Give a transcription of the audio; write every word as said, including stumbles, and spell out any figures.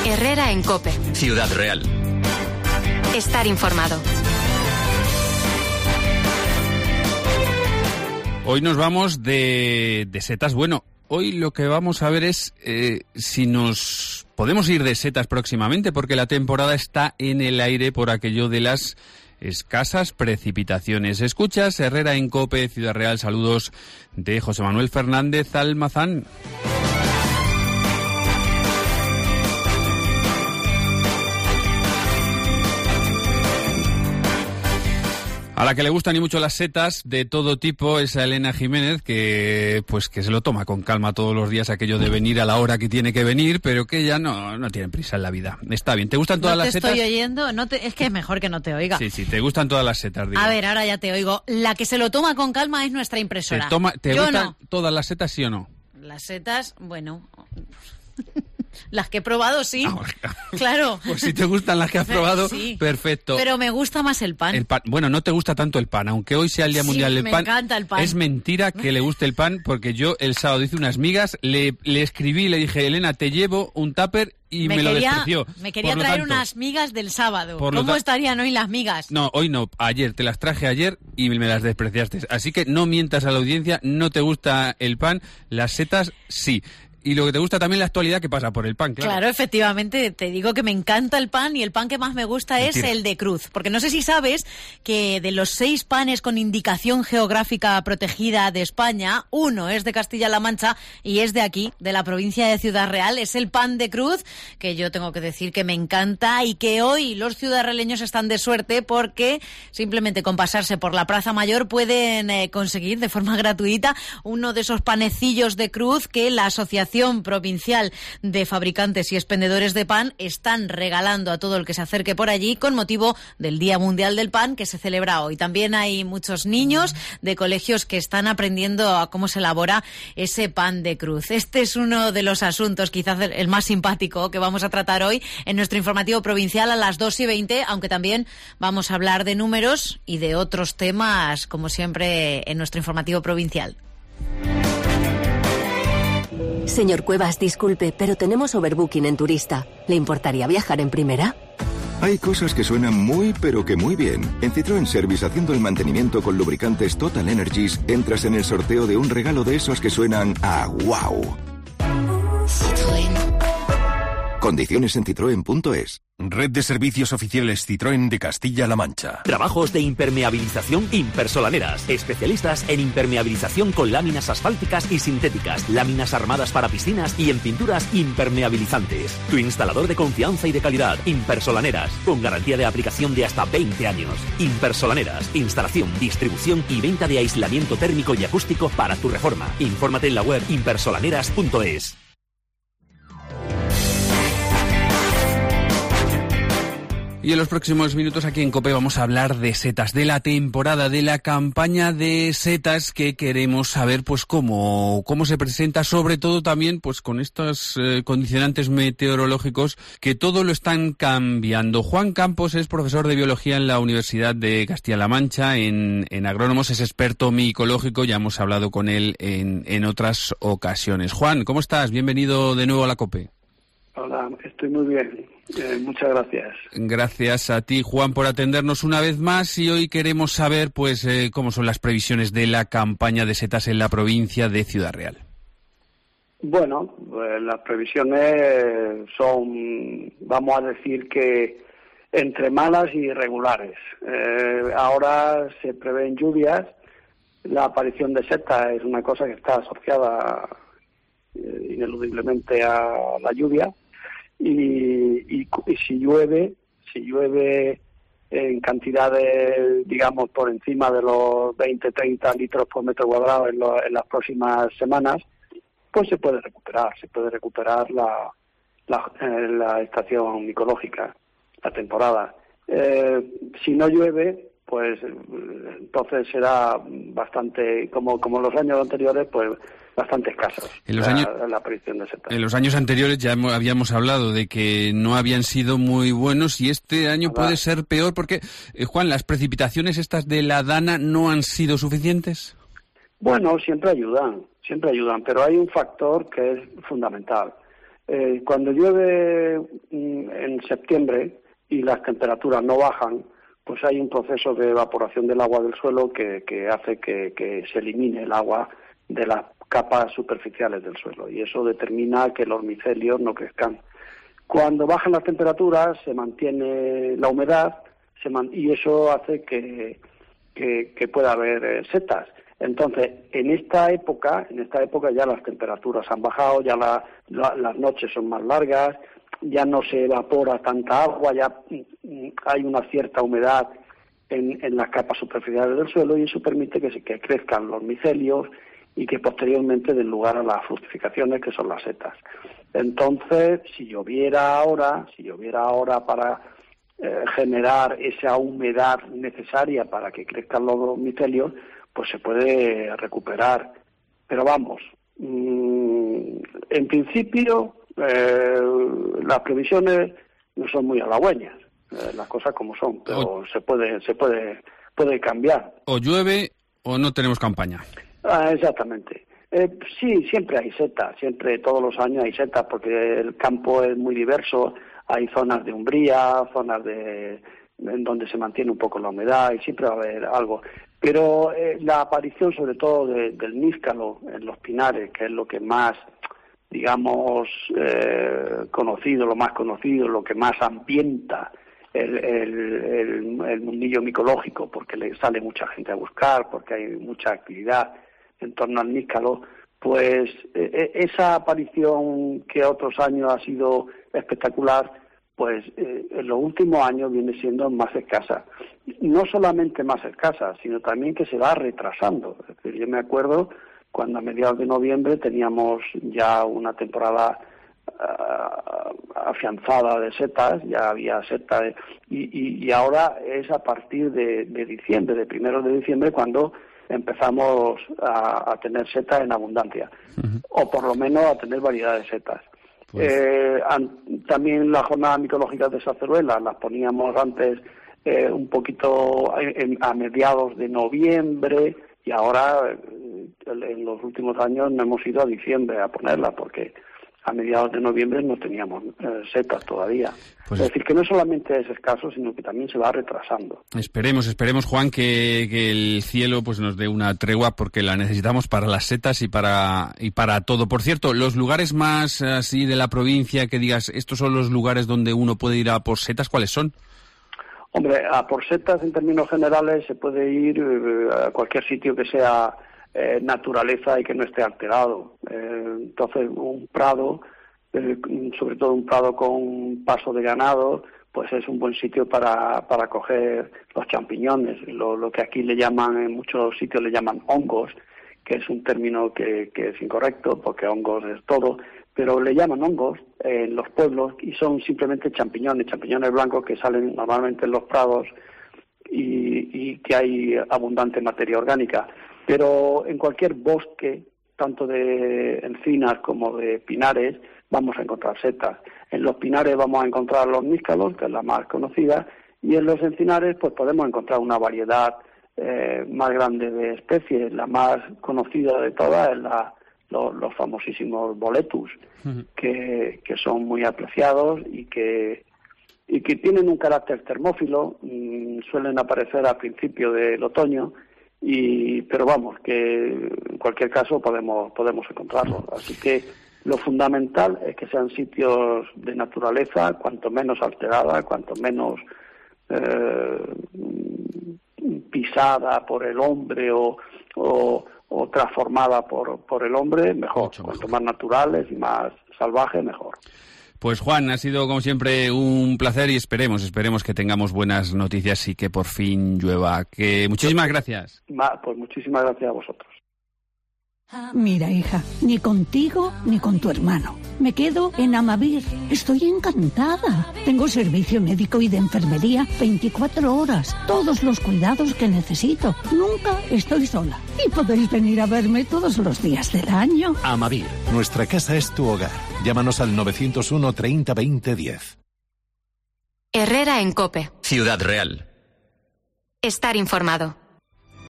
Herrera en COPE. Ciudad Real. Estar informado. Hoy nos vamos de, de setas. Bueno, hoy lo que vamos a ver es eh, si nos podemos ir de setas próximamente, porque la temporada está en el aire por aquello de las escasas precipitaciones. Escuchas Herrera en COPE, Ciudad Real. Saludos de José Manuel Fernández Almazán. A la que le gustan y mucho las setas de todo tipo es a Elena Jiménez, que pues que se lo toma con calma todos los días aquello de venir a la hora que tiene que venir, pero que ya no, no tiene prisa en la vida. Está bien. ¿Te gustan todas no las setas? No te estoy oyendo. No te, es que es mejor que no te oiga. Sí, sí, te gustan todas las setas. Digo. A ver, ahora ya te oigo. La que se lo toma con calma es nuestra impresora. ¿Te, toma, ¿te Yo gustan no. todas las setas, sí o no? Las setas, bueno... Las que he probado, sí. Ah, claro. Pues si te gustan las que has probado, sí. Perfecto. Pero me gusta más el pan. El pan. Bueno, no te gusta tanto el pan, aunque hoy sea el Día sí, Mundial del me Pan. Me encanta el pan. Es mentira que le guste el pan, porque yo el sábado hice unas migas, le, le escribí, le dije, Elena, te llevo un tupper y me, me lo quería, despreció. Me quería Por traer tanto, unas migas del sábado. Por ¿Cómo ta- estarían hoy las migas? No, hoy no, ayer, te las traje ayer y me las despreciaste. Así que no mientas a la audiencia, no te gusta el pan, las setas sí. Y lo que te gusta también la actualidad que pasa por el pan, claro. Claro, efectivamente, te digo que me encanta el pan y el pan que más me gusta Mentira. es el de cruz. Porque no sé si sabes que de los seis panes con indicación geográfica protegida de España, uno es de Castilla-La Mancha y es de aquí, de la provincia de Ciudad Real. Es el pan de cruz, que yo tengo que decir que me encanta y que hoy los ciudadrealeños están de suerte porque simplemente con pasarse por la Plaza Mayor pueden eh, conseguir de forma gratuita uno de esos panecillos de cruz que la asociación Provincial de Fabricantes y Expendedores de Pan están regalando a todo el que se acerque por allí con motivo del Día Mundial del Pan que se celebra hoy. También hay muchos niños de colegios que están aprendiendo a cómo se elabora ese pan de cruz. Este es uno de los asuntos, quizás el más simpático, que vamos a tratar hoy en nuestro informativo provincial a las dos y veinte, aunque también vamos a hablar de números y de otros temas, como siempre, en nuestro informativo provincial. Señor Cuevas, disculpe, pero tenemos overbooking en turista. ¿Le importaría viajar en primera? Hay cosas que suenan muy, pero que muy bien. En Citroën Service, haciendo el mantenimiento con lubricantes Total Energies, entras en el sorteo de un regalo de esos que suenan a wow. Citroën. Condiciones en citroen punto es. Red de servicios oficiales Citroën de Castilla-La Mancha. Trabajos de impermeabilización Impersolaneras. Especialistas en impermeabilización con láminas asfálticas y sintéticas, láminas armadas para piscinas y en pinturas impermeabilizantes. Tu instalador de confianza y de calidad. Impersolaneras. Con garantía de aplicación de hasta veinte años. Impersolaneras. Instalación, distribución y venta de aislamiento térmico y acústico para tu reforma. Infórmate en la web impersolaneras punto es. Y en los próximos minutos aquí en COPE vamos a hablar de setas, de la temporada, de la campaña de setas que queremos saber pues cómo, cómo se presenta, sobre todo también pues con estos eh, condicionantes meteorológicos que todo lo están cambiando. Juan Campos es profesor de biología en la Universidad de Castilla-La Mancha, en, en agrónomos, es experto micológico, ya hemos hablado con él en, en otras ocasiones. Juan, ¿cómo estás? Bienvenido de nuevo a la COPE. Hola, estoy muy bien. Eh, muchas gracias. Gracias a ti, Juan, por atendernos una vez más y hoy queremos saber pues eh, cómo son las previsiones de la campaña de setas en la provincia de Ciudad Real. Bueno, pues las previsiones son, vamos a decir que entre malas y irregulares. Eh, ahora se prevén lluvias, la aparición de setas es una cosa que está asociada eh, ineludiblemente a la lluvia. Y, y, y si llueve, si llueve en cantidades, digamos, por encima de los veinte a treinta litros por metro cuadrado en, lo, en las próximas semanas, pues se puede recuperar, se puede recuperar la, la, eh, la estación micológica, la temporada. Eh, si no llueve, pues entonces será bastante, como, como los años anteriores, pues bastante escasos en los la, años, la aparición de setas. En los años anteriores ya hemos, habíamos hablado de que no habían sido muy buenos y este año Hola. puede ser peor porque, eh, Juan, ¿las precipitaciones estas de la Dana no han sido suficientes? Bueno, siempre ayudan, siempre ayudan, pero hay un factor que es fundamental Eh, cuando llueve mm, en septiembre y las temperaturas no bajan, pues hay un proceso de evaporación del agua del suelo que, que hace que, que se elimine el agua de las capas superficiales del suelo, y eso determina que los micelios no crezcan. Cuando bajan las temperaturas se mantiene la humedad se man- y eso hace que, que, que pueda haber eh, setas. Entonces, en esta época, en esta época ya las temperaturas han bajado, ya la, la, las noches son más largas, ya no se evapora tanta agua, ya mm, hay una cierta humedad en, en las capas superficiales del suelo, y eso permite que, se, que crezcan los micelios y que posteriormente den lugar a las fructificaciones, que son las setas. Entonces, si lloviera ahora, si lloviera ahora para eh, generar esa humedad necesaria para que crezcan los micelios, pues se puede recuperar. Pero vamos, mmm, en principio eh, las previsiones no son muy halagüeñas, eh, las cosas como son, pero o, se puede se puede puede cambiar. O llueve o no tenemos campaña. Ah, exactamente. Eh, sí, siempre hay setas, siempre, todos los años hay setas, porque el campo es muy diverso, hay zonas de umbría, zonas de en donde se mantiene un poco la humedad, y siempre va a haber algo. Pero eh, la aparición sobre todo de, del níscalo en los pinares, que es lo que más, digamos, eh, conocido, lo más conocido, lo que más ambienta el, el, el, el mundillo micológico, porque le sale mucha gente a buscar, porque hay mucha actividad en torno al níscalo, pues eh, esa aparición que otros años ha sido espectacular, pues eh, en los últimos años viene siendo más escasa. No solamente más escasa, sino también que se va retrasando. Es decir, yo me acuerdo cuando a mediados de noviembre teníamos ya una temporada uh, afianzada de setas, ya había setas, de, y, y, y ahora es a partir de, de diciembre, de primeros de diciembre, cuando empezamos a, a tener setas en abundancia, uh-huh. o por lo menos a tener variedad de setas. Pues... Eh, an, también las jornadas micológicas de Saceruela las poníamos antes eh, un poquito en, a mediados de noviembre, y ahora eh, en los últimos años no hemos ido a diciembre a ponerlas, porque a mediados de noviembre no teníamos eh, setas todavía. Pues es decir, que no solamente es escaso, sino que también se va retrasando. Esperemos, esperemos, Juan, que, que el cielo pues nos dé una tregua, porque la necesitamos para las setas y para y para todo. Por cierto, los lugares más así de la provincia que digas, estos son los lugares donde uno puede ir a por setas, ¿cuáles son? Hombre, a por setas en términos generales se puede ir eh, a cualquier sitio que sea eh, naturaleza y que no esté alterado. Eh, entonces, un prado, eh, sobre todo un prado con paso de ganado, pues es un buen sitio para, para coger los champiñones, lo, lo que aquí le llaman, en muchos sitios le llaman hongos, que es un término que, que es incorrecto, porque hongos es todo, pero le llaman hongos en los pueblos, y son simplemente champiñones, champiñones blancos que salen normalmente en los prados y, y que hay abundante materia orgánica. Pero en cualquier bosque, tanto de encinas como de pinares, vamos a encontrar setas. En los pinares vamos a encontrar los níscalos, que es la más conocida, y en los encinares pues podemos encontrar una variedad eh, más grande de especies. La más conocida de todas es la Los, los famosísimos boletus, uh-huh. que, que son muy apreciados y que y que tienen un carácter termófilo, mmm, suelen aparecer a principio del otoño, y pero vamos, que en cualquier caso podemos podemos encontrarlos. Así que lo fundamental es que sean sitios de naturaleza, cuanto menos alterada, cuanto menos eh, pisada por el hombre o, o o transformada por por el hombre, mejor. Mucho Cuanto mejor. Más naturales y más salvajes, mejor. Pues Juan, ha sido como siempre un placer, y esperemos, esperemos que tengamos buenas noticias y que por fin llueva. Que muchísimas gracias. Pues muchísimas gracias a vosotros. Mira, hija, ni contigo ni con tu hermano. Me quedo en Amavir. Estoy encantada. Tengo servicio médico y de enfermería veinticuatro horas. Todos los cuidados que necesito. Nunca estoy sola. Y podéis venir a verme todos los días del año. Amavir, nuestra casa es tu hogar. Llámanos al nueve cero uno treinta veinte diez. Herrera en COPE. Ciudad Real. Estar informado.